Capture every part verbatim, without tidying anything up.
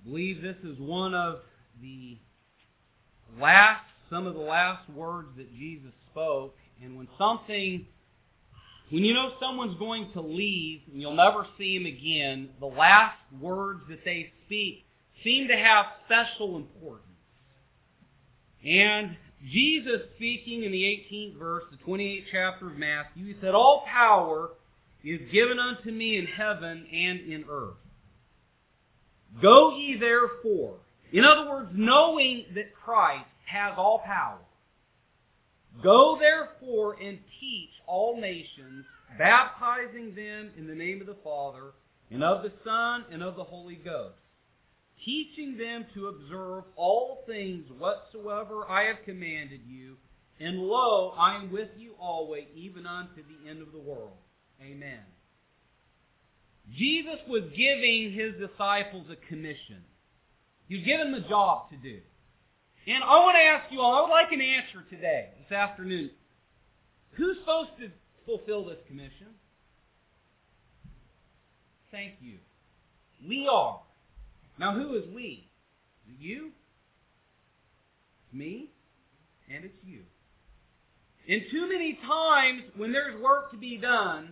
believe this is one of the last, some of the last words that Jesus spoke. And when something, when you know someone's going to leave and you'll never see him again, the last words that they speak seem to have special importance. And Jesus, speaking in the eighteenth verse, the twenty-eighth chapter of Matthew, He said, "All power is given unto me in heaven and in earth. Go ye therefore." In other words, knowing that Christ has all power. "Go therefore and teach all nations, baptizing them in the name of the Father, and of the Son, and of the Holy Ghost, teaching them to observe all things whatsoever I have commanded you, and lo, I am with you always, even unto the end of the world." Amen. Jesus was giving His disciples a commission. He was giving them a job to do. And I want to ask you all, I would like an answer today, this afternoon. Who's supposed to fulfill this commission? Thank you. We are. Now who is we? Is it you? It's me? And it's you. And too many times when there's work to be done,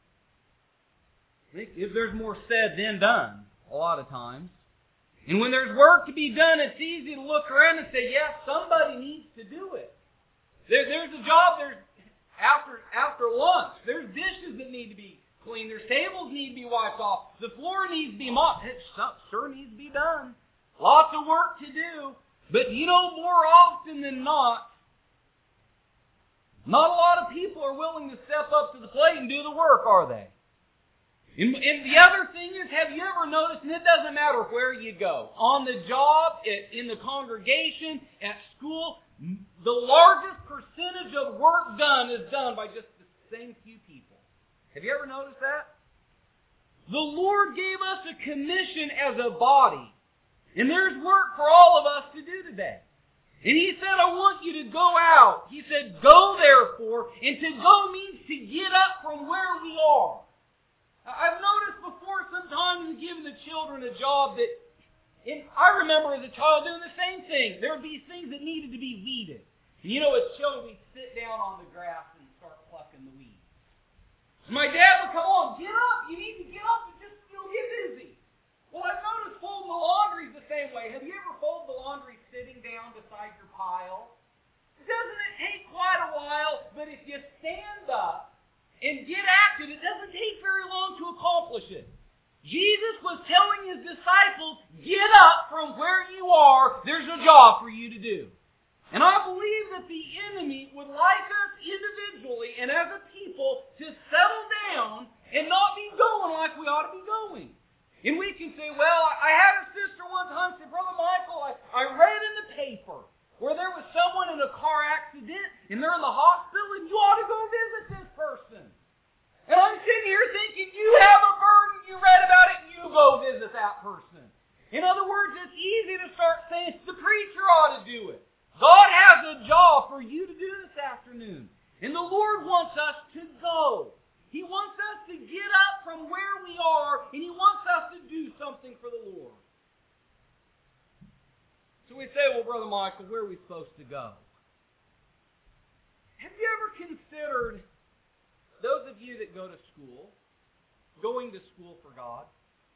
I think if there's more said than done, a lot of times. And when there's work to be done, it's easy to look around and say, yes, somebody needs to do it. There, there's a job, there's after after lunch, there's dishes that need to be cleaned, there's tables need to be wiped off, the floor needs to be mopped. It sure needs to be done. Lots of work to do. But you know, more often than not, not a lot of people are willing to step up to the plate and do the work, are they? And, and the other thing is, have you ever noticed, and it doesn't matter where you go, on the job, in the congregation, at school, the largest percentage of work done is done by just the same few people. Have you ever noticed that? The Lord gave us a commission as a body, and there's work for all of us to do today. And He said, I want you to go out. He said, go therefore, and to go means to get up from where we are. I've noticed before sometimes giving the children a job that, and I remember as a child doing the same thing. There would be things that needed to be weeded. And you know, as children, we'd sit down on the grass and start plucking the weeds. My dad would come on, get up, you need to get up and just, you know, get busy. Well, I've noticed folding the laundry is the same way. Have you ever folded the laundry sitting down beside your pile? Doesn't it take quite a while, but if you stand up and get active, it doesn't take very long to accomplish it. Jesus was telling His disciples, get up from where you are. There's a job for you to do. And I believe that the enemy would like us individually and as a people to settle down and not be going like we ought to be going. And we can say, well, I had a sister one time say, Brother Michael, I, I read in the paper where there was someone in a car accident and they're in the hospital and you ought to go visit this person. And I'm sitting here thinking, you have a burden, you read about it, and you go visit that person. In other words, it's easy to start saying, the preacher ought to do it. God has a job for you to do this afternoon. And the Lord wants us to go. He wants us to get up from where we are, and He wants us to do something for the Lord. So we say, well, Brother Michael, where are we supposed to go? Have you ever considered, those of you that go to school, going to school for God?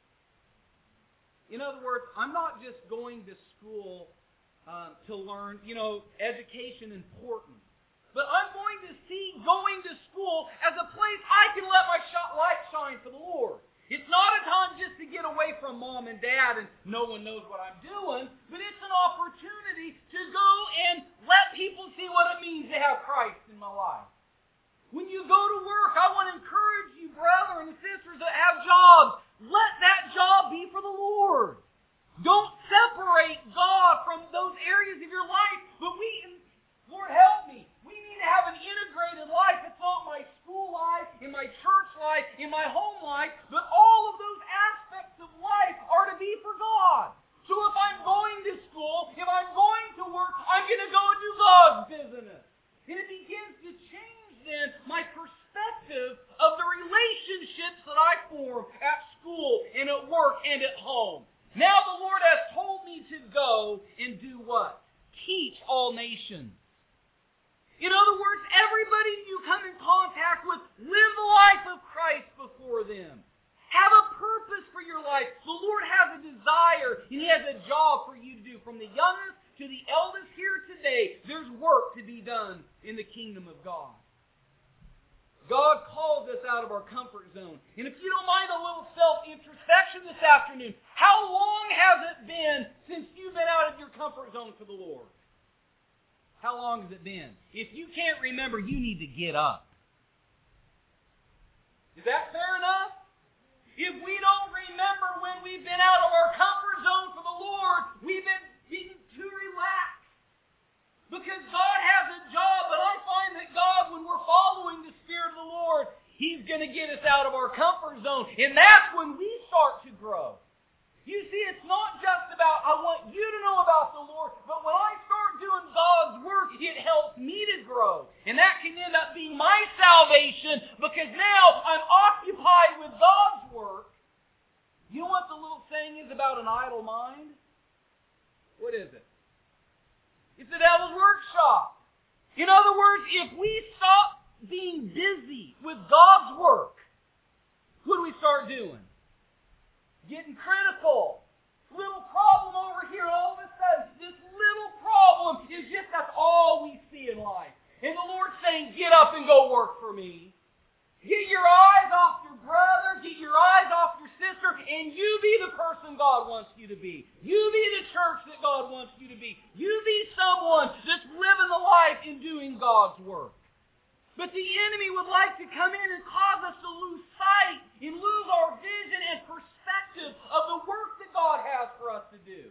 In other words, I'm not just going to school uh, to learn, you know, education important. But I'm going to see going to school as a place I can let my light shine for the Lord. It's not a time just to get away from mom and dad and no one knows what I'm doing, but it's an opportunity to go and let people see what it means to have Christ in my life. When you go to work, I want to encourage you, brothers and sisters that have jobs, let that job be for the Lord. Don't separate God from those areas of your life, but we, Lord help me, we need to have an integrated life. It's not my school life, in my church life, in my home life, but all of those aspects of life are to be for God. So if I'm going to school, if I'm going to work, I'm going to go and do God's business. And it begins to change then my perspective of the relationships that I form at school and at work and at home. Now the Lord has told me to go and do what? Teach all nations. In other words, everybody you come in contact with, live the life of Christ before them. Have a purpose for your life. The Lord has a desire, and He has a job for you to do. From the youngest to the eldest here today, there's work to be done in the kingdom of God. God calls us out of our comfort zone. And if you don't mind a little self-introspection this afternoon, how long has it been since you've been out of your comfort zone for the Lord? How long has it been? If you can't remember, you need to get up. Is that fair enough? If we don't remember when we've been out of our comfort zone for the Lord, we've been being too relaxed. Because God has a job, but I find that God, when we're following the Spirit of the Lord, He's going to get us out of our comfort zone. And that's when we start to grow. You see, it's not just about, I want you to know about the Lord, but when I start doing God's work, it helps me to grow. And that can end up being my salvation, because now I'm occupied with God's work. You know what the little saying is about an idle mind? What is it? It's the devil's workshop. In other words, if we stop being busy with God's work, what do we start doing? Getting critical. Little problem over here, and all of a sudden, this little problem is just, that's all we see in life. And the Lord's saying, get up and go work for me. Get your eyes off your brother, get your eyes off your sister, and you be the person God wants you to be. You be the church that God wants you to be. You be someone that's living the life in doing God's work. But the enemy would like to come in and cause us to lose sight and lose our vision and perspective of the work that God has for us to do.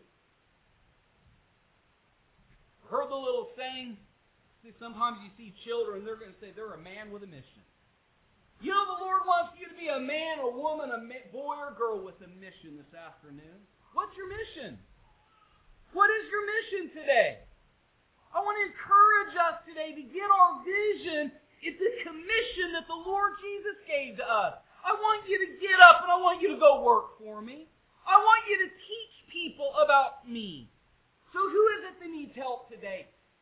Heard the little saying? See, sometimes you see children, they're going to say they're a man with a mission. You know the Lord wants you to be a man, a woman, a boy or girl with a mission this afternoon. What's your mission? What is your mission today? I want to encourage us today to get our vision. It's a commission that the Lord Jesus gave to us. I want you to get up and I want you to go work for me. I want you to teach people about me. So who is it that needs help today?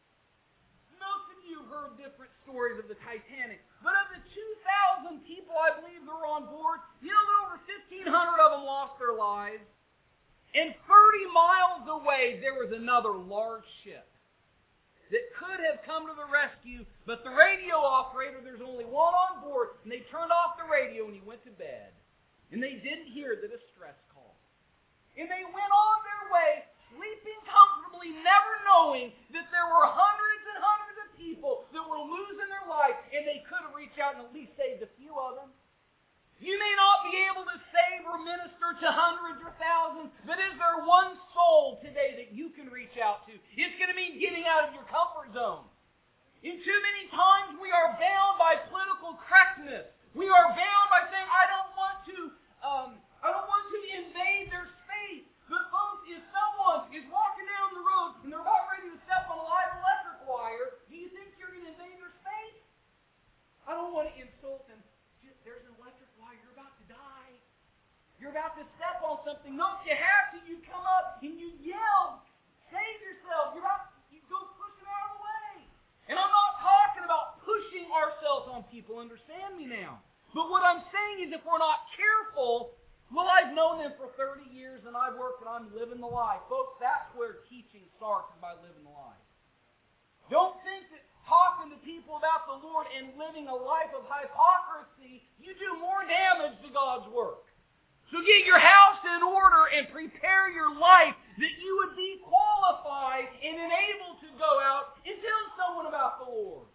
Most of you heard different stories of the Titanic. But of the two thousand people I believe that were on board, you know that over fifteen hundred of them lost their lives. And thirty miles away there was another large ship that could have come to the rescue, but the radio operator, there's only one on board, and they turned off the radio and he went to bed. And they didn't hear the distress call. And they went on their way, sleeping comfortably, never knowing that there were hundreds and hundreds of people that were losing their life, and they could have reached out and at least saved a few of them. You may not be able to save or minister to hundreds or thousands, but is there one soul today that you can reach out to? It's going to mean getting out of your comfort zone. And too many times we are bound by political correctness. We are bound by saying, I don't want to, um, I don't want to invade their space. But folks, if someone is walking down the road and they're about ready to step on a live electric wire, do you think you're going to invade their space? I don't want to insult them. There's an electric wire. You're about to die. You're about to step on something. No, if you have to, you come up and you yell. Save yourself. You're about you go push it out of the way. And I'm not talking about pushing ourselves on people. Understand me now. But what I'm saying is if we're not careful, well, I've known them for thirty years and I've worked and I'm living the life. Folks, that's where teaching starts, is by living the life. Don't think that talking to people about the Lord and living a life of hypocrisy, you do more damage to God's work. So get your house in order and prepare your life that you would be qualified and enabled to go out and tell someone about the Lord.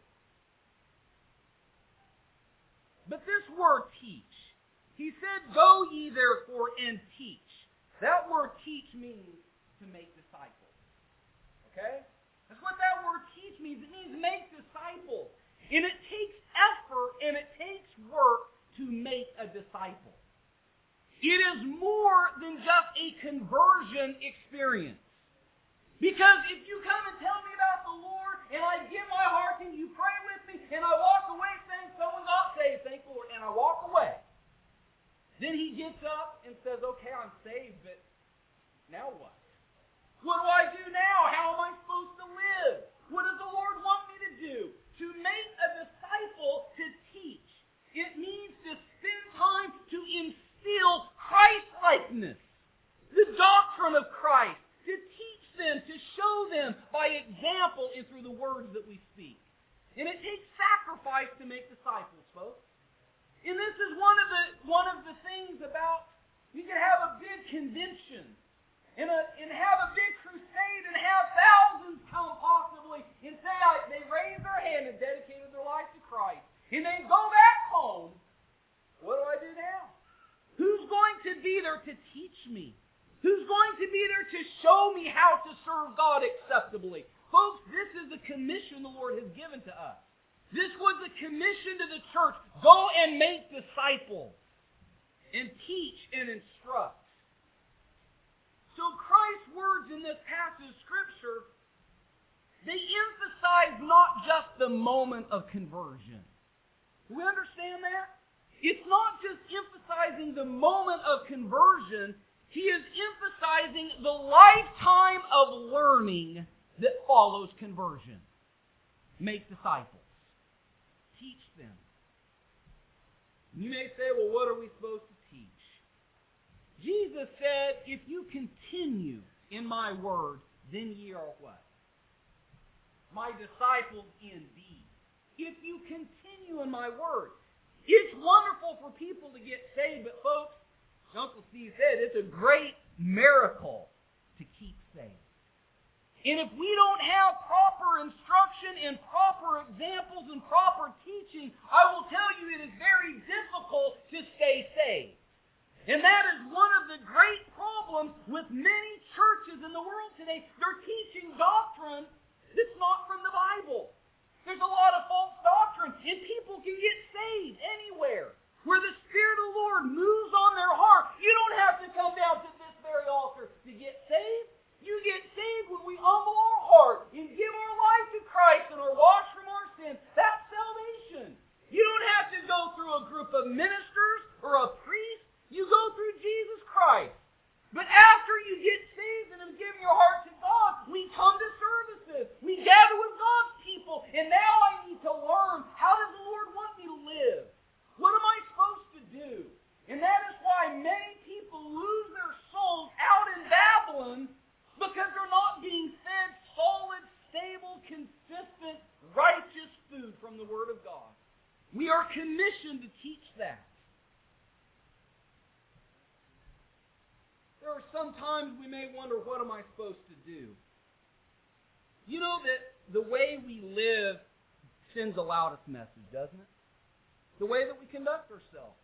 But this word teach, he said, go ye therefore and teach. That word teach means to make disciples. Okay? That's what that word teach means. It means make disciples. And it takes effort and it takes work to make a disciple. It is more than just a conversion experience. Because if you come and tell me about the Lord and I give my heart and you pray with me and I walk away saying someone got saved, thank the Lord, and I walk away, then he gets up and says, okay, I'm saved, but Now what? What do I do now? How am I supposed to live? What does the Lord want me to do? To make a disciple, to teach. It means to spend time to instill Christ-likeness, the doctrine of Christ, to teach them, to show them by example and through the words that we speak. And it takes sacrifice to make disciples, folks. And this is one of the one of the things about, you can have a big convention and, a, and have a big crusade and have thousands come possibly and say they raised their hand and dedicated their life to Christ. And they go back home. What do I do now? Who's going to be there to teach me? Who's going to be there to show me how to serve God acceptably? Folks, this is the commission the Lord has given to us. This was the commission to the church. Go and make disciples and teach and instruct. So Christ's words in this passage of Scripture, they emphasize not just the moment of conversion. Do we understand that? It's not just emphasizing the moment of conversion. He is emphasizing the lifetime of learning that follows conversion. Make disciples. Teach them. You may say, well, what are we supposed to teach? Jesus said, if you continue in my word, then ye are what? My disciples indeed. If you continue in my word. It's wonderful for people to get saved, but folks, Uncle Steve said, it's a great miracle to keep saved. And if we don't have proper instruction and proper examples and proper teaching, I will tell you it is very difficult to stay saved. And that is one of the great problems with many churches in the world today. They're teaching doctrine that's not from the Bible. There's a lot of false doctrine, and people can get saved anywhere. Where the Spirit of the Lord moves on their heart. You don't have to come down to this very altar to get saved. You get saved when we humble our heart and give our life to Christ and are washed from our sins. That's salvation. You don't have to go through a group of ministers or a priest. You go through Jesus Christ. But after you get saved and have given your heart to God, we come to services. We gather with God's people. And now I need to learn, how does the Lord want me to live? What am I supposed to do? And that is why many people lose their souls out in Babylon, because they're not being fed solid, stable, consistent, righteous food from the Word of God. We are commissioned to teach that. There are some times we may wonder, what am I supposed to do? You know that the way we live sends a loudest message, doesn't it? The way that we conduct ourselves.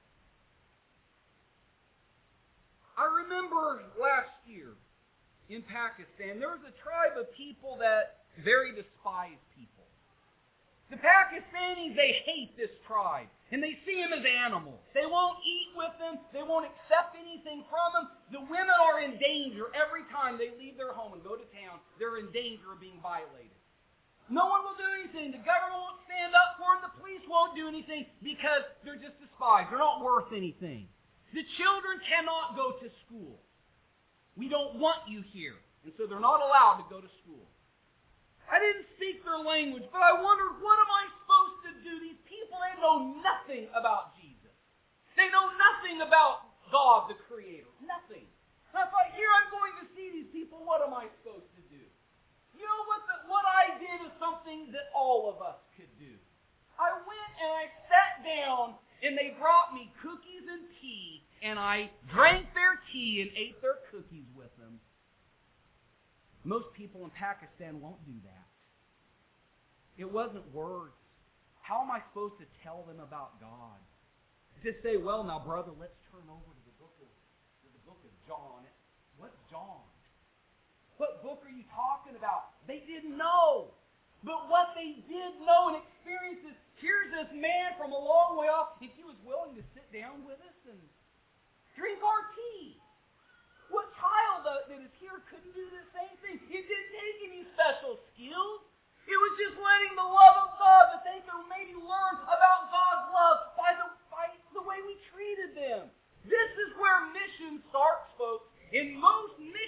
I remember last year, in Pakistan, there was a tribe of people that very despise people. The Pakistanis, they hate this tribe, and they see them as animals. They won't eat with them. They won't accept anything from them. The women are in danger every time they leave their home and go to town. They're in danger of being violated. No one will do anything. The government won't stand up for them. The police won't do anything because they're just despised. They're not worth anything. The children cannot go to school. We don't want you here. And so they're not allowed to go to school. I didn't speak their language, but I wondered, what am I supposed to do? These people, they know nothing about Jesus. They know nothing about God, the Creator. Nothing. And I thought, here I'm going to see these people. What am I supposed to do? You know what? The, what I did is something that all of us could do. I went and I sat down, and they brought me cookies and tea, and I drank their tea and ate their cookies with them. Most people in Pakistan won't do that. It wasn't words. How am I supposed to tell them about God? Just say, well, now, brother, let's turn over to the book of, to the book of John. What's John? What book are you talking about? They didn't know. But what they did know and experience is, here's this man from a long way off, if he was willing to sit down with us and drink our tea. What child that is here couldn't do the same thing? It didn't take any special skills. It was just letting the love of God, that they could maybe learn about God's love by the, by the way we treated them. This is where mission starts, folks. And most mission work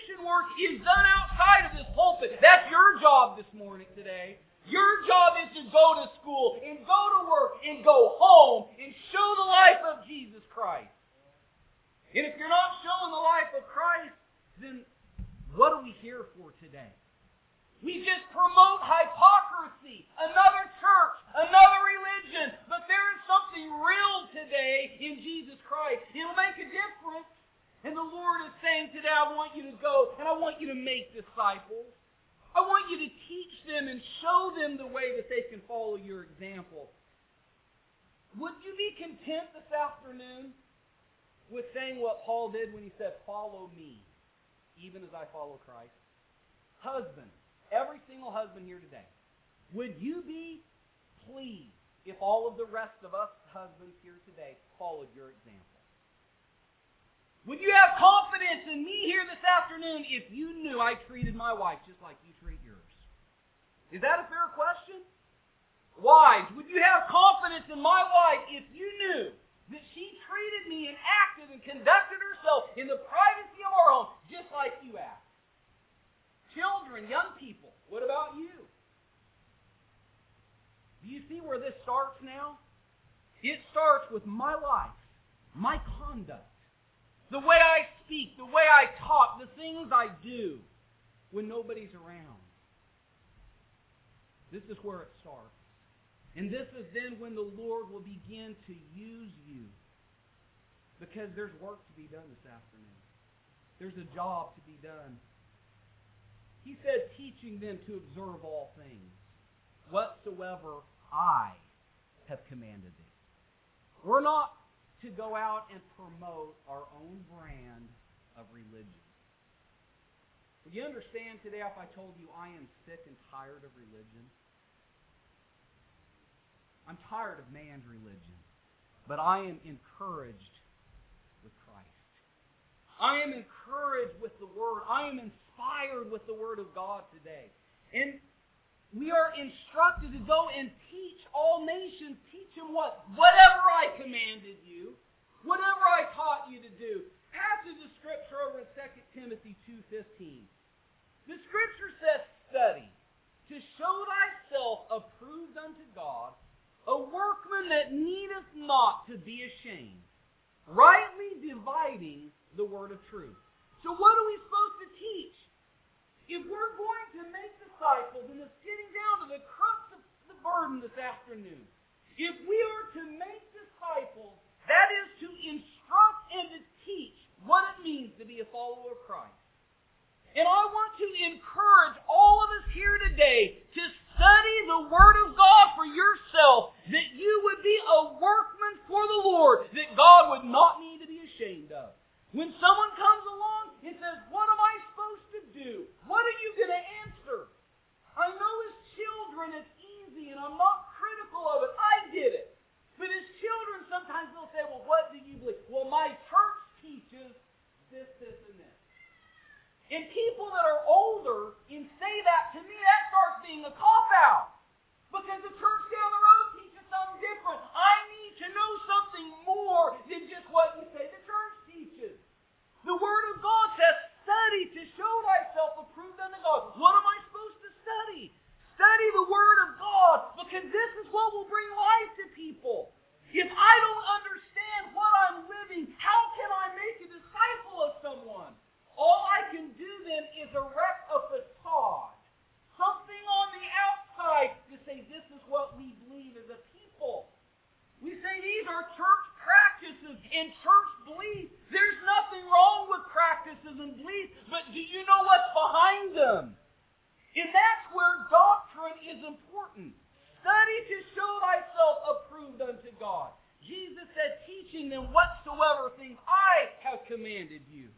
is done outside of this pulpit. That's your job this morning, today. Your job is to go to school and go to work and go home and show the life of Jesus Christ. And if you're not showing the life of Christ, then what are we here for today? We just promote hypocrisy, another church, another religion, but there is something real today in Jesus Christ. It'll make a difference. And the Lord is saying today, I want you to go and I want you to make disciples. I want you to teach them and show them the way that they can follow your example. Would you be content this afternoon with saying what Paul did when he said, follow me, even as I follow Christ? Husband, every single husband here today, would you be pleased if all of the rest of us husbands here today followed your example? Would you have confidence in me here this afternoon if you knew I treated my wife just like you treat yours? Is that a fair question? Wives, would you have confidence in my wife if you knew that she treated me and acted and conducted herself in the privacy of our home just like you act? Children, young people, what about you? Do you see where this starts now? It starts with my life, my conduct. The way I speak, the way I talk, the things I do when nobody's around. This is where it starts. And this is then when the Lord will begin to use you. Because there's work to be done this afternoon. There's a job to be done. He said, teaching them to observe all things, whatsoever I have commanded thee. We're not to go out and promote our own brand of religion. Would you understand today if I told you I am sick and tired of religion? I'm tired of man's religion, but I am encouraged with Christ. I am encouraged with the Word. I am inspired with the Word of God today. And we are instructed to go and teach all nations. Teach them what? Whatever I commanded you. Whatever I taught you to do. Passage of Scripture over in Second Timothy two fifteen. The Scripture says, study to show thyself approved unto God, a workman that needeth not to be ashamed, rightly dividing the word of truth. So what are we supposed to teach? If we're going to make disciples, and it's getting down to the crux of the burden this afternoon, if we are to make disciples, that is to instruct and to teach what it means to be a follower of Christ. And I want to encourage all of us here today to study the Word of God for yourself, that you would be a workman for the Lord, that God would not need to be ashamed of. When someone comes along and says, what am I supposed to do? What are you going to answer? I know as children it's easy and I'm not critical of it. I did it. But as children sometimes they'll say, well, what do you believe? Well, my church teaches this, this, and this. And people that are older and say that, to me that starts being a cop-out. Because the church down the road teaches something different. I need to know something more than just what you say the church teaches. The Word of God says, study to show thyself approved unto God. What am I supposed to study? Study the Word of God, because this is what will bring life to people. If I don't understand what I'm living, how can I make a disciple of someone? All I can do then is erect a facade. Something on the outside to say this is what we believe as a people. We say these are church practices and church beliefs. There's nothing wrong with practices and beliefs, but do you know what's behind them? And that's where doctrine is important. Study to show thyself approved unto God. Jesus said, teaching them whatsoever things I have commanded you.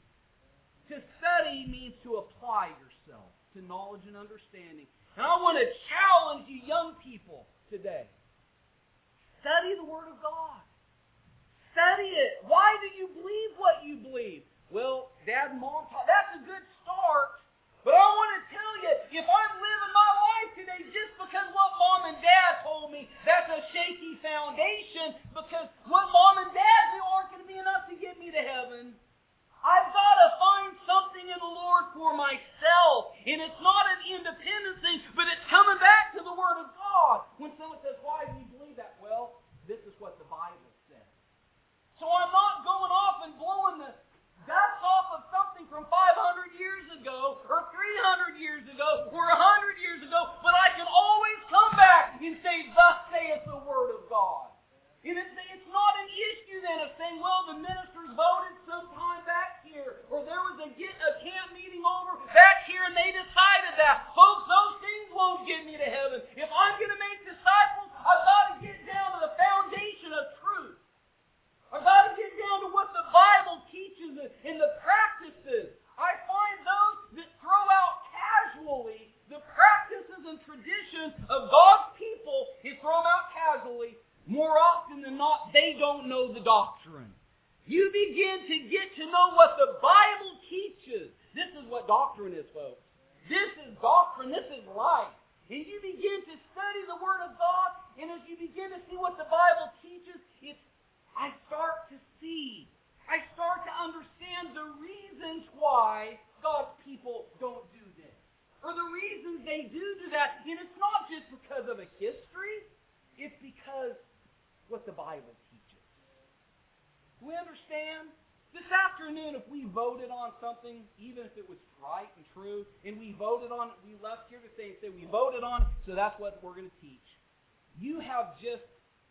To study means to apply yourself to knowledge and understanding. And I want to challenge you young people today. Study the Word of God. Study it. Why do you believe what you believe? Well, Dad and Mom taught. That's a good start. But I want to tell you, if I'm living my life today just because what Mom and Dad told me, that's a shaky foundation, because what Mom and Dad do aren't going to be enough to get me to heaven. I've got to find something in the Lord for myself. And it's not an independent thing, but it's coming back to the Word of God. When someone says, why do you believe that? Well, this is what the Bible says. So I'm not going off and blowing the guts off of something from five hundred years ago, or three hundred years ago, or one hundred years ago, but I can always come back and say, thus saith the Word of God. And it's, it's not an issue then of saying, well, the ministers voted sometime back here, or there was a, get, a camp meeting over back here and they decided that. Folks, those things won't get me to heaven. If I'm going to make disciples, I've got to get down to the foundation of truth. I've got to get down to what the Bible teaches and the practices. I find those that throw out casually the practices and traditions of God's people and throw them out casually. More often than not, they don't know the doctrine. You begin to get to know what the Bible teaches. This is what doctrine is, folks. This is doctrine. This is life. And you begin to study the Word of God, and as you begin to see what the Bible teaches, it's, I start to see, I start to understand the reasons why God's people don't do this. Or the reasons they do do that. And it's not just because of a history. It's because what the Bible teaches. Do we understand? This afternoon, if we voted on something, even if it was right and true, and we voted on it, we left here to say, say we voted on it, so that's what we're going to teach. You have just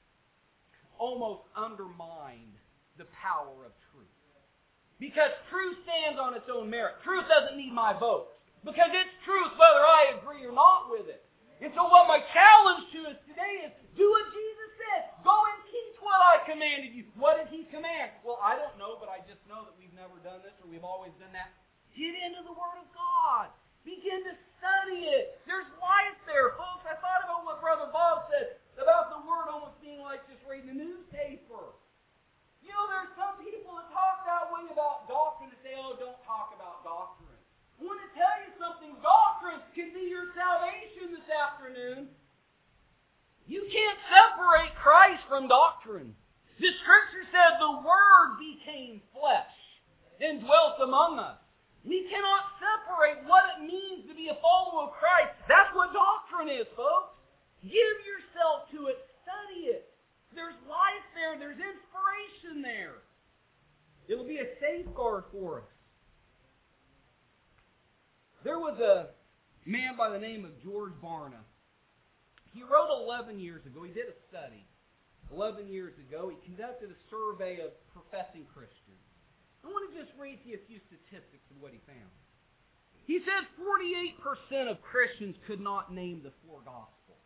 almost undermined the power of truth. Because truth stands on its own merit. Truth doesn't need my vote. Because it's truth whether I agree or not with it. And so what my challenge to us today is, do what Jesus said. Go and teach what I commanded you. What did He command? Well, I don't know, but I just know that we've never done this or we've always done that. Get into the Word of God. Begin to study it. There's life there, folks. I thought about what Brother Bob said about the Word almost being like just reading a newspaper. You know, there's some people that talk that way about doctrine and say, oh, don't talk about doctrine. I want to tell you something. Doctrine can be your salvation this afternoon. You can't separate Christ from doctrine. The Scripture says the Word became flesh and dwelt among us. We cannot separate what it means to be a follower of Christ. That's what doctrine is, folks. Give yourself to it. Study it. There's life there. There's inspiration there. It'll be a safeguard for us. There was a man by the name of George Barna. He wrote eleven years ago. He did a study. eleven years ago, he conducted a survey of professing Christians. I want to just read to you a few statistics of what he found. He said forty-eight percent of Christians could not name the four Gospels.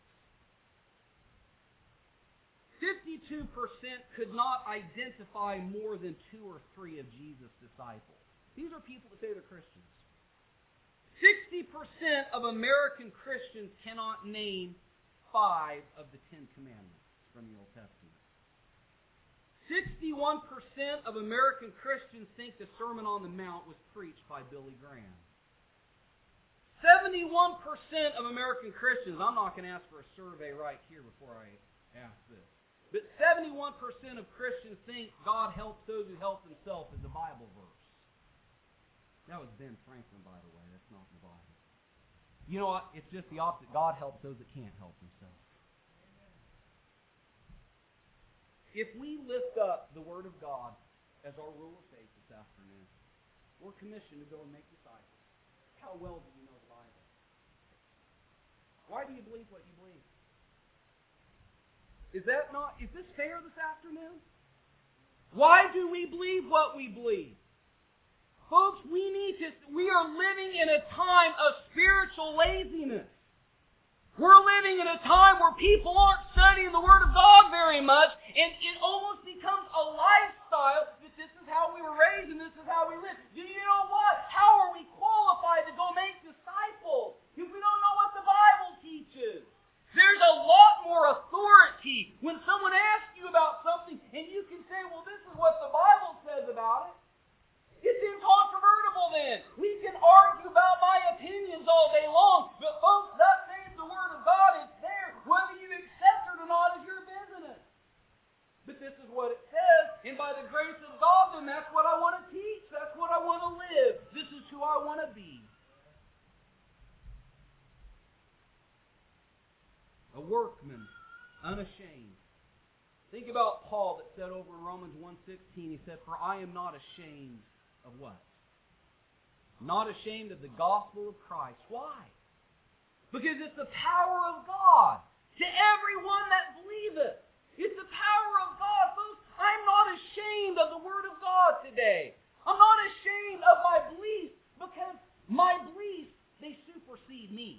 fifty-two percent could not identify more than two or three of Jesus' disciples. These are people that say they're Christians. sixty percent of American Christians cannot name five of the Ten Commandments from the Old Testament. sixty-one percent of American Christians think the Sermon on the Mount was preached by Billy Graham. seventy-one percent of American Christians, I'm not going to ask for a survey right here before I ask this, but seventy-one percent of Christians think God helps those who help themselves is a Bible verse. That was Ben Franklin, by the way. That's not in the Bible. You know what? It's just the opposite. God helps those that can't help themselves. If we lift up the Word of God as our rule of faith this afternoon, we're commissioned to go and make disciples. How well do you know the Bible? Why do you believe what you believe? Is that not, is this fair this afternoon? Why do we believe what we believe? Folks, we need to, we are living in a time of spiritual laziness. We're living in a time where people aren't studying the Word of God very much, and it almost becomes a lifestyle that this is how we were raised and this is how we live. Do you know what? How are we qualified to go make disciples if we don't know what the Bible teaches? There's a lot more authority when someone asks you about something and you can say, well, this is what the Bible says about it. It's incontrovertible then. We can argue about my opinions all day long, but folks, that says the Word of God is there. Whether you accept it or not is your business. But this is what it says, and by the grace of God, then that's what I want to teach. That's what I want to live. This is who I want to want to be. A workman, unashamed. Think about Paul that said over in Romans one sixteen, he said, "For I am not ashamed of what? Not ashamed of the gospel of Christ." Why? Because it's the power of God to everyone that believeth. It's the power of God, folks. I'm not ashamed of the Word of God today. I'm not ashamed of my beliefs because my beliefs, they supersede me.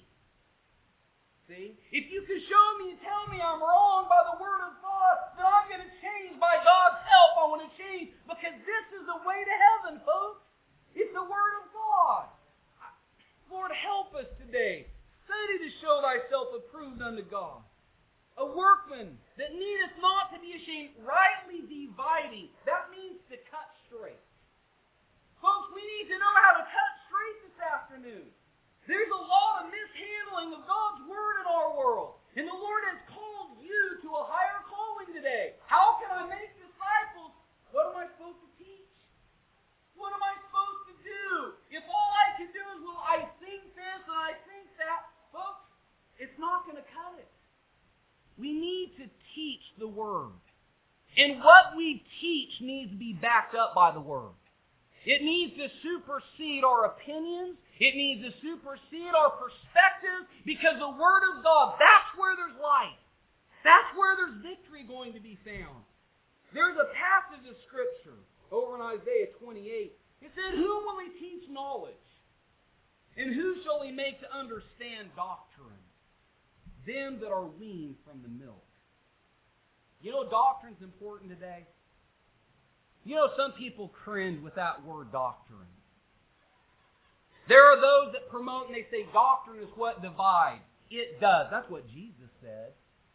See? If you can show me and tell me I'm wrong by the Word of God, then I'm going to change by God's help. I want to change because this is the way to heaven, folks. It's the Word of God. Lord, help us today. Study to show thyself approved unto God. A workman that needeth not to be ashamed, rightly dividing. That means to cut straight. Folks, we need to know how to cut straight this afternoon. There's a lot of mishandling of God's Word in our world. And the Lord has called you to a higher calling today. How can I make disciples? What am I supposed to teach? What am I supposed to do? If all I can do is, well, I think this and I think that, folks, it's not going to cut it. We need to teach the Word. And what we teach needs to be backed up by the Word. It needs to supersede our opinions. It needs to supersede our perspectives because the Word of God, that's where there's life. That's where there's victory going to be found. There's a passage of Scripture over in Isaiah twenty-eight. It said, "Whom will he teach knowledge? And who shall he make to understand doctrine? Them that are weaned from the milk." You know, doctrine's important today. You know, some people cringe with that word doctrine. There are those that promote and they say doctrine is what divides. It does. That's what Jesus said.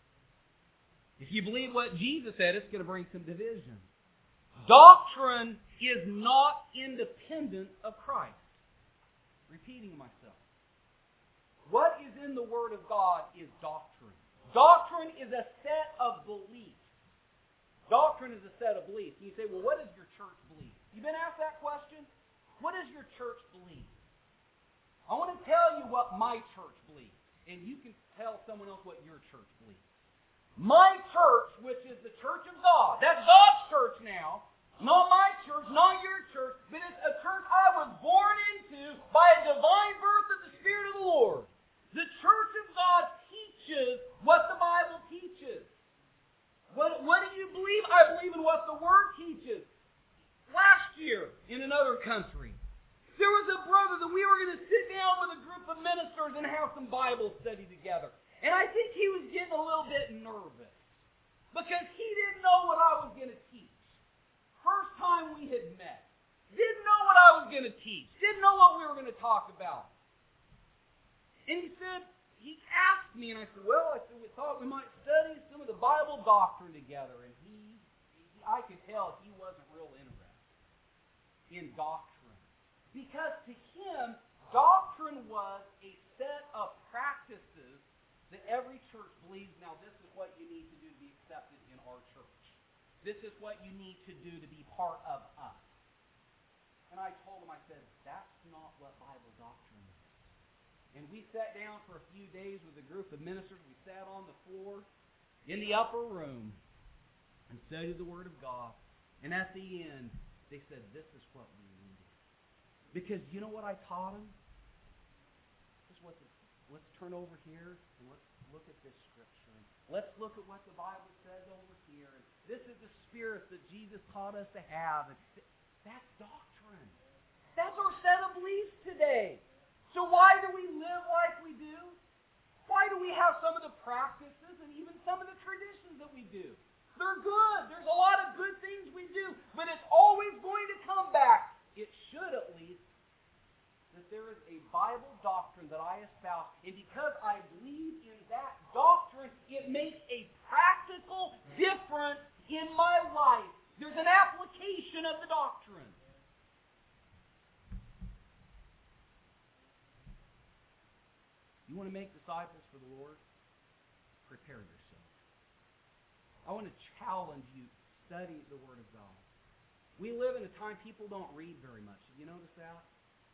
If you believe what Jesus said, it's going to bring some division. Doctrine is not independent of Christ. Repeating myself. What is in the Word of God is doctrine. Doctrine is a set of beliefs. Doctrine is a set of beliefs. And you say, well, what does your church believe? You've been asked that question? What does your church believe? I want to tell you what my church believes. And you can tell someone else what your church believes. My church, which is the church of God, that's God's church now. Not my church, not your church, but it's a church I was born into by a divine birth of the Spirit of the Lord. The church of God teaches what the Bible teaches. What, what do you believe? I believe in what the Word teaches. Last year, in another country, there was a brother that we were going to sit down with a group of ministers and have some Bible study together. And I think he was getting a little bit nervous because he didn't know what I was going to teach. First time we had met. Didn't know what I was going to teach. Didn't know what we were going to talk about. And he said, he asked me, and I said, well, I said, we thought we might study some of the Bible doctrine together. And he, he I could tell he wasn't real interested in doctrine. Because to him, doctrine was a set of practices that every church believes, now this is what you need to do to be accepted in our church. This is what you need to do to be part of us. And I told him, I said, that's not what Bible doctrine is. And we sat down for a few days with a group of ministers. We sat on the floor in the upper room and studied the Word of God. And at the end, they said, this is what we needed. Because you know what I taught them? This is what the, let's turn over here and let's look at this Scripture. Let's look at what the Bible says over here. And this is the spirit that Jesus taught us to have. And that's doctrine. That's our set of beliefs today. So why do we live like we do? Why do we have some of the practices and even some of the traditions that we do? They're good. There's a lot of good things we do. But it's always going to come back. It should at least that there is a Bible doctrine that I espouse. And because I believe in that doctrine, it makes a practical difference in my life. There's an application of the doctrine. You want to make disciples for the Lord? Prepare yourself. I want to challenge you to study the Word of God. We live in a time people don't read very much. Have you noticed that?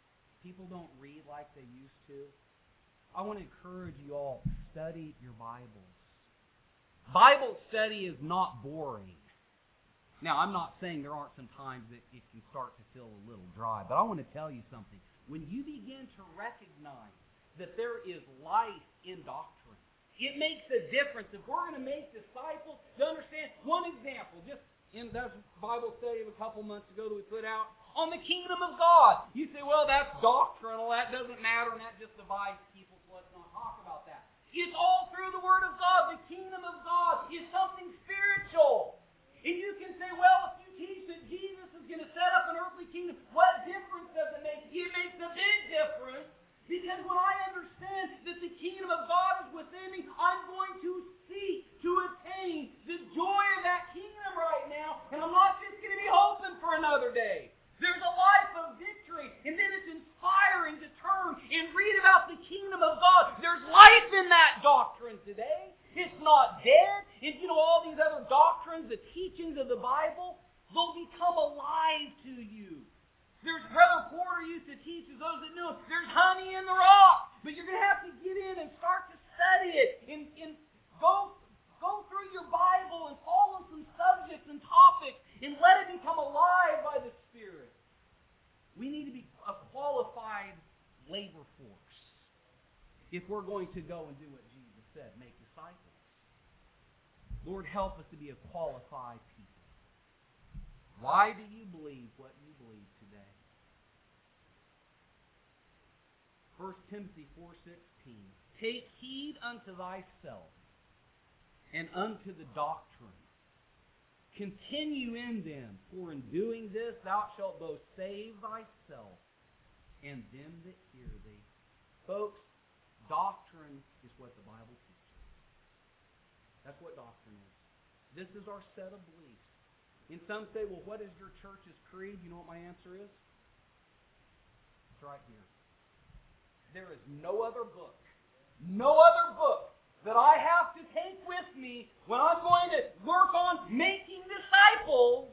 people don't read like they used to. I want to encourage you all, study your Bibles. Bible study is not boring. Now, I'm not saying there aren't some times that it can start to feel a little dry, but I want to tell you something. When you begin to recognize that there is life in doctrine, it makes a difference. If we're going to make disciples, to understand, one example, just in that Bible study of a couple months ago that we put out, on the kingdom of God. You say, well, that's doctrinal, that doesn't matter, and that just divides people, so let's not talk about that. It's all through the Word of God. The kingdom of God is something spiritual. And you can say, well, if you teach that Jesus is going to set up an earthly kingdom, what difference does it make? It makes a big difference, because when I understand that the kingdom of God is within me, I'm going to seek to attain the joy of that kingdom right now, and I'm not just going to be hoping for another day. There's a life of victory, and then it's inspiring to turn and read about the kingdom of God. There's life in that doctrine today. It's not dead. And you know, all these other doctrines, the teachings of the Bible, they'll become alive to you. There's Brother Porter used to teach, as those that know, there's honey in the rock. But you're going to have to get in and start to study it. And, and go, go through your Bible and follow some subjects and topics and let it become alive by the Spirit. We need to be a qualified labor force if we're going to go and do what Jesus said, make disciples. Lord, help us to be a qualified people. Why do you believe what you believe today? First Timothy four sixteen. Take heed unto thyself and unto the doctrine. Continue in them, for in doing this thou shalt both save thyself and them that hear thee. Folks, doctrine is what the Bible teaches. That's what doctrine is. This is our set of beliefs. And some say, well, what is your church's creed? You know what my answer is? It's right here. There is no other book, no other book that I have to take with me when I'm going to work on making disciples.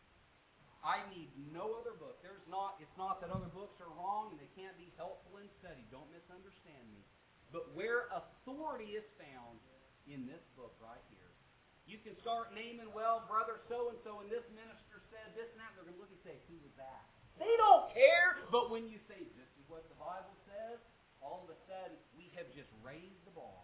I need no other book. There's not, it's not that other books are wrong and they can't be helpful in study. Don't misunderstand me. But where authority is found in this book right here. You can start naming, well, brother so-and-so and this minister said this and that. They're going to look and say, who was that? They don't care. But when you say, this is what the Bible says, all of a sudden, we have just raised the bar.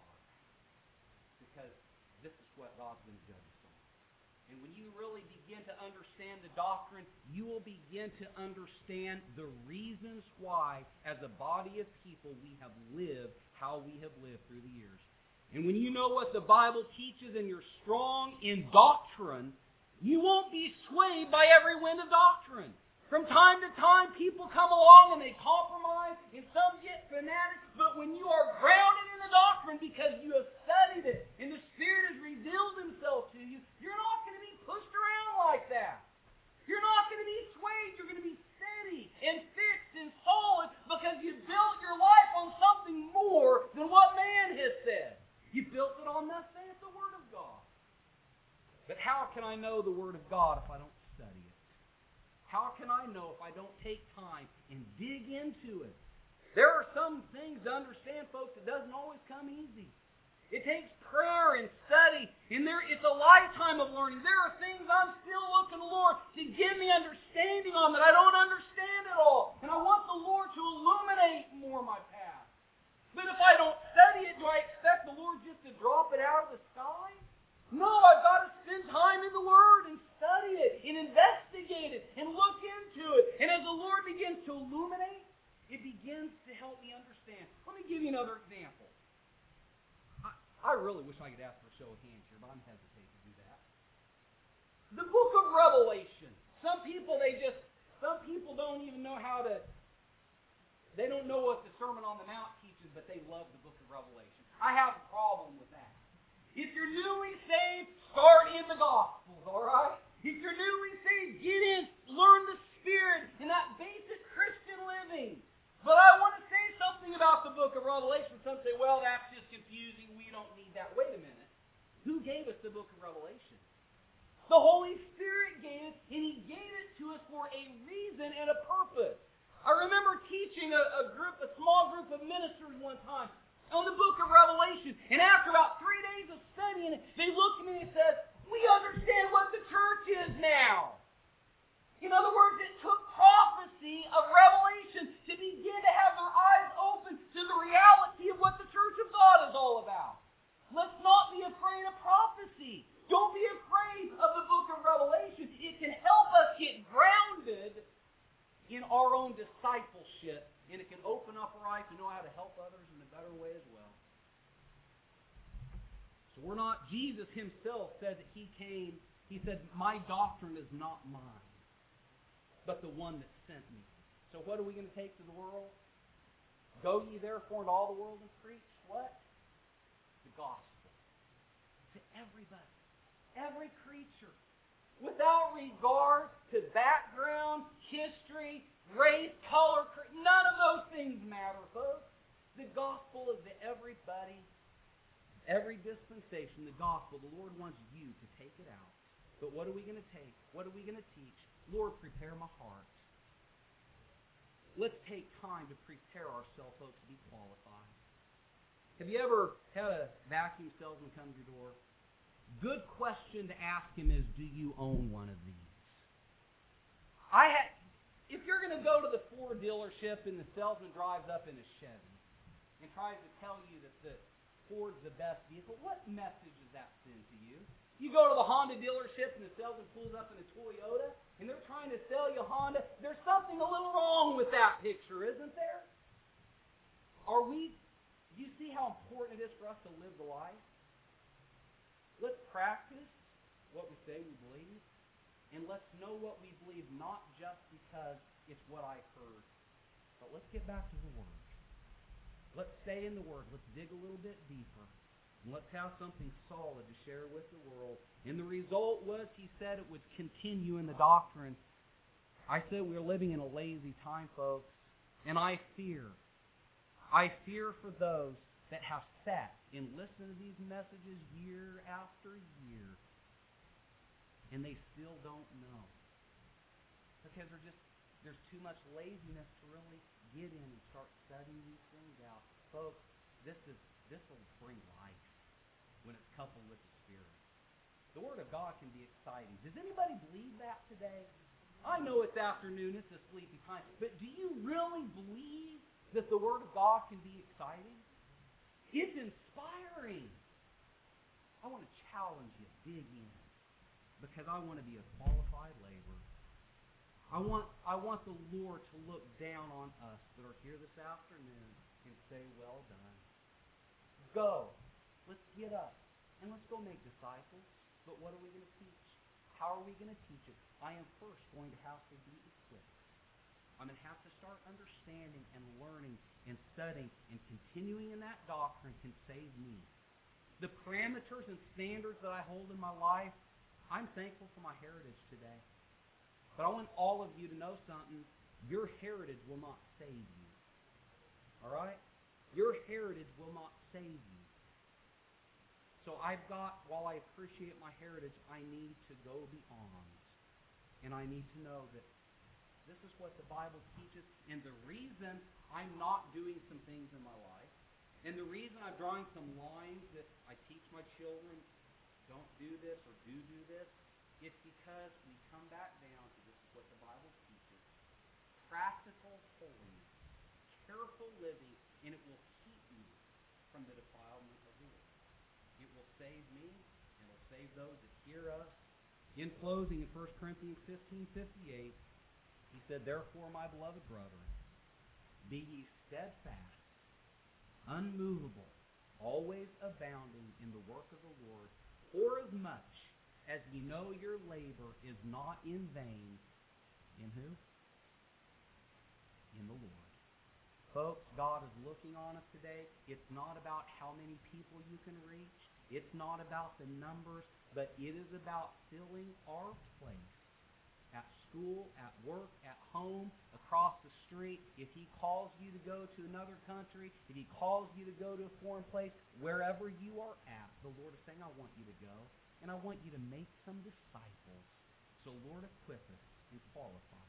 Because this is what God's going to judge us on. And when you really begin to understand the doctrine, you will begin to understand the reasons why, as a body of people, we have lived how we have lived through the years. And when you know what the Bible teaches and you're strong in doctrine, you won't be swayed by every wind of doctrine. From time to time, people come along and they compromise, and some get fanatic. But when you are grounded in the doctrine because you have studied it, and the Spirit has revealed Himself to you, you're not going to be pushed around like that. You're not going to be swayed. You're going to be steady and fixed and solid because you built your life on something more than what man has said. You built it on, thus saith the Word of God. But how can I know the Word of God if I don't study it? How can I know if I don't take time and dig into it? There are some things to understand, folks, it doesn't always come easy. It takes prayer and study, and there it's a lifetime of learning. There are things I'm still looking to the Lord to give me understanding on that I don't understand at all. And I want the Lord to illuminate more my path. But if I don't study it, do I expect the Lord just to drop it out of the sky? No, I've got to spend time in the Word and study it and investigate it and look into it. And as the Lord begins to illuminate, it begins to help me understand. Let me give you another example. I, I really wish I could ask for a show of hands here, but I'm hesitant to do that. The book of Revelation. Some people, they just, some people don't even know how to, they don't know what the Sermon on the Mount teaches, but they love the book of Revelation. I have a problem with that. If you're newly saved, start in the Gospels, all right? If you're newly saved, get in, learn the Spirit and that basic Christian living. But I want to say something about the book of Revelation. Some say, well, that's just confusing. We don't need that. Wait a minute. Who gave us the book of Revelation? The Holy Spirit gave it, and He gave it to us for a reason and a purpose. I remember teaching a, a group, a small group of ministers one time on the book of Revelation. And after about three days of studying it, they looked at me and said, "We understand what the church is now." In other words, it took prophecy of Revelation to begin to have their eyes open to the reality of what the church of God is all about. Let's not be afraid of prophecy. Don't be afraid of the book of Revelation. It can help us get grounded in our own discipleship, and it can open up our eyes to know how to help others in a better way as well. So we're not, Jesus himself said that he came, he said, "My doctrine is not mine, but the one that sent me." So what are we going to take to the world? "Go ye therefore into all the world and preach" what? The gospel. To everybody. Every creature. Without regard to background, history, race, color, none of those things matter, folks. The gospel is to everybody, every dispensation, the gospel. The Lord wants you to take it out. But what are we going to take? What are we going to teach? Lord, prepare my heart. Let's take time to prepare ourselves, folks, to be qualified. Have you ever had a vacuum salesman come to your door? Good question to ask him is, do you own one of these? I had, if you're going to go to the Ford dealership and the salesman drives up in a Chevy and tries to tell you that the Ford's the best vehicle, what message does that send to you? You go to the Honda dealership and the salesman pulls up in a Toyota and they're trying to sell you Honda. There's something a little wrong with that picture, isn't there? Are we, do you see how important it is for us to live the life? Let's practice what we say we believe, and let's know what we believe not just because it's what I heard, but let's get back to the Word. Let's stay in the Word. Let's dig a little bit deeper, and let's have something solid to share with the world. And the result was, he said, it would continue in the doctrine. I said we're living in a lazy time, folks, and I fear. I fear for those that have sat and listened to these messages year after year, and they still don't know. Because there's just there's too much laziness to really get in and start studying these things out. Folks, this is this will bring life when it's coupled with the Spirit. The Word of God can be exciting. Does anybody believe that today? I know it's afternoon, it's a sleepy time, but do you really believe that the Word of God can be exciting? It's inspiring. I want to challenge you, dig in, because I want to be a qualified laborer. I want, I want the Lord to look down on us that are here this afternoon and say, "Well done." Go. Let's get up and let's go make disciples. But what are we going to teach? How are we going to teach it? I am first going to have to be equipped. I'm going to have to start understanding and learning and studying, and continuing in that doctrine can save me. The parameters and standards that I hold in my life, I'm thankful for my heritage today. But I want all of you to know something. Your heritage will not save you. All right? Your heritage will not save you. So I've got, while I appreciate my heritage, I need to go beyond. And I need to know that this is what the Bible teaches, and the reason I'm not doing some things in my life, and the reason I'm drawing some lines that I teach my children, don't do this or do do this, it's because we come back down to this is what the Bible teaches. Practical holiness, careful living, and it will keep me from the defilement of the world. It will save me, and it will save those that hear us. In closing, in First Corinthians fifteen fifty-eight, he said, "Therefore, my beloved brethren, be ye steadfast, unmovable, always abounding in the work of the Lord, forasmuch as ye know your labor is not in vain." In who? In the Lord. Folks, God is looking on us today. It's not about how many people you can reach. It's not about the numbers, but it is about filling our place. At school, at work, at home, across the street. If He calls you to go to another country, if He calls you to go to a foreign place, wherever you are at, the Lord is saying, "I want you to go, and I want you to make some disciples." So Lord, equip us and qualify